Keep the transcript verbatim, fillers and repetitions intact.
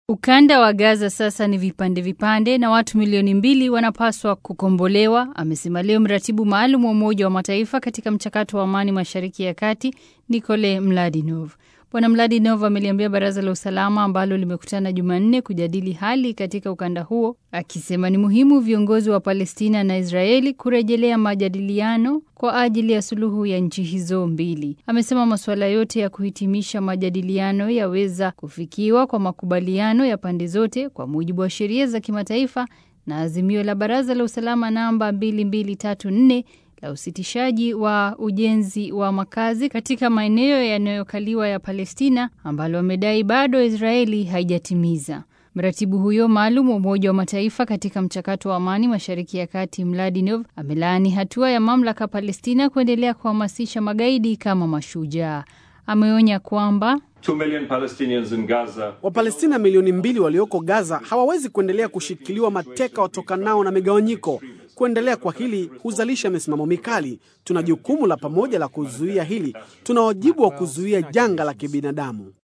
Ukanda wa Gaza sasa ni vipande vipande na watu milioni mbili wanapaswa kukombolewa, amesema leo mratibu maalum wa Umoja wa Mataifa katika mchakato wa amani Mashariki ya Kati, Nikole Mladinov. Bwana Mladinov ameliambia Baraza la Usalama ambalo limekutana Jumanne kujadili hali katika ukanda huo, akisema ni muhimu viongozi wa Palestina na Israeli kurejelea majadiliano kwa ajili ya suluhu ya nchi hizo mbili. Amesema masuala yote ya kuhitimisha majadiliano yaweza kufikiwa kwa makubaliano ya pande zote kwa mujibu wa sheria za kimataifa na azimio la Baraza la Usalama namba mbili mbili tatu nne la usitishaji wa ujenzi wa makazi katika maeneo yanayokaliwa ya Palestina ambalo wamedai bado Israeli haijatimiza. Mratibu huyo maalum wa Umoja wa Mataifa katika mchakato wa amani Mashariki ya Kati, Mladinov, amelaani hatua ya mamlaka Palestina kuendelea kuhamasisha magaidi kama mashujaa. Ameonya kwamba Wapalestina milioni mbili walioko Gaza hawawezi kuendelea kushikiliwa mateka watokanao na migawanyiko. Kuendelea kwa hili huzalisha misimamo mikali. Tuna jukumu la pamoja la kuzuia hili. Tuna wajibu wa kuzuia janga la kibinadamu.